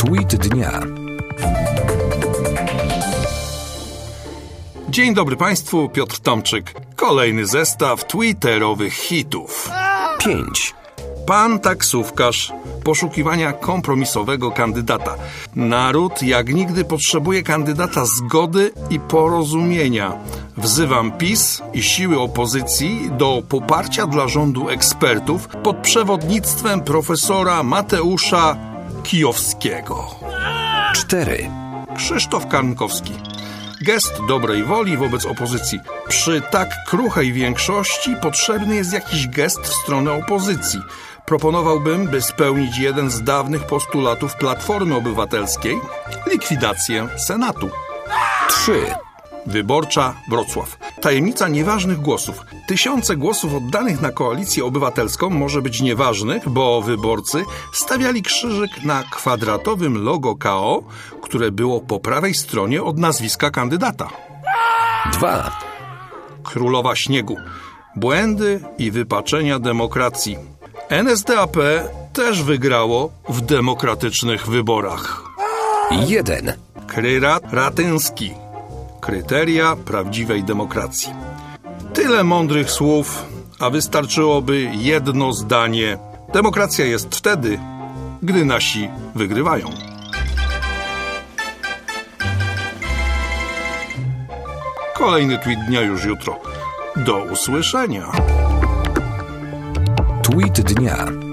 Tweet dnia. Dzień dobry Państwu, Piotr Tomczyk. Kolejny zestaw twitterowych hitów. 5. Pan taksówkarz. Poszukiwania kompromisowego kandydata. Naród jak nigdy potrzebuje kandydata zgody i porozumienia. Wzywam PiS i siły opozycji do poparcia dla rządu ekspertów pod przewodnictwem profesora Mateusza Kijowskiego. 4. Krzysztof Karnkowski. Gest dobrej woli wobec opozycji. Przy tak kruchej większości potrzebny jest jakiś gest w stronę opozycji. Proponowałbym, by spełnić jeden z dawnych postulatów Platformy Obywatelskiej – likwidację Senatu. 3. Wyborcza Wrocław. Tajemnica nieważnych głosów. Tysiące głosów oddanych na Koalicję Obywatelską może być nieważnych, bo wyborcy stawiali krzyżyk na kwadratowym logo KO, które było po prawej stronie od nazwiska kandydata. 2. Królowa śniegu. Błędy i wypaczenia demokracji. NSDAP też wygrało w demokratycznych wyborach. 1. Kryrat Ratyński. Kryteria prawdziwej demokracji. Tyle mądrych słów, a wystarczyłoby jedno zdanie. Demokracja jest wtedy, gdy nasi wygrywają. Kolejny tweet dnia już jutro. Do usłyszenia. Tweet dnia.